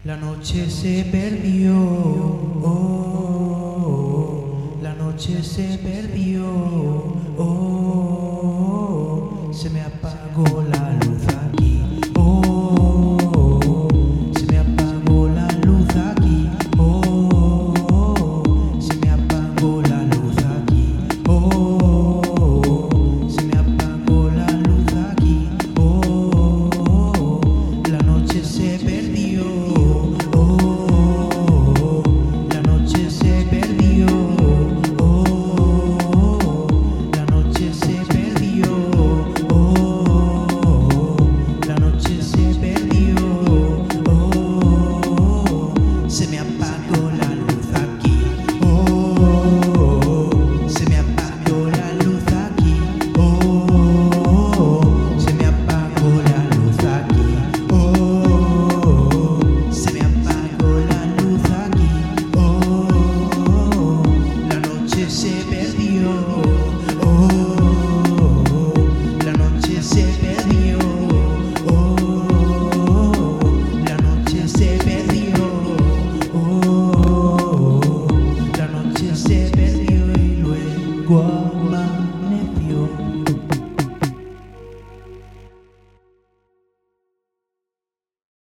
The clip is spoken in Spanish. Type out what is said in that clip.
La noche se perdió, oh, la noche se perdió, oh, se me apagó la luz aquí, oh, se me apagó la luz aquí, oh, se me apagó la luz aquí, oh, se me apagó la luz aquí, oh, la noche se perdió. La noche se perdió, oh, la noche se perdió, oh, la noche se perdió, oh, se me apagó la luz aquí, oh, se me apagó la luz aquí, oh, se me apagó la luz aquí, oh, se me apagó la luz aquí, oh, la noche se perdió, oh, la noche se perdió, oh, la noche se perdió, oh, la noche se perdió y luego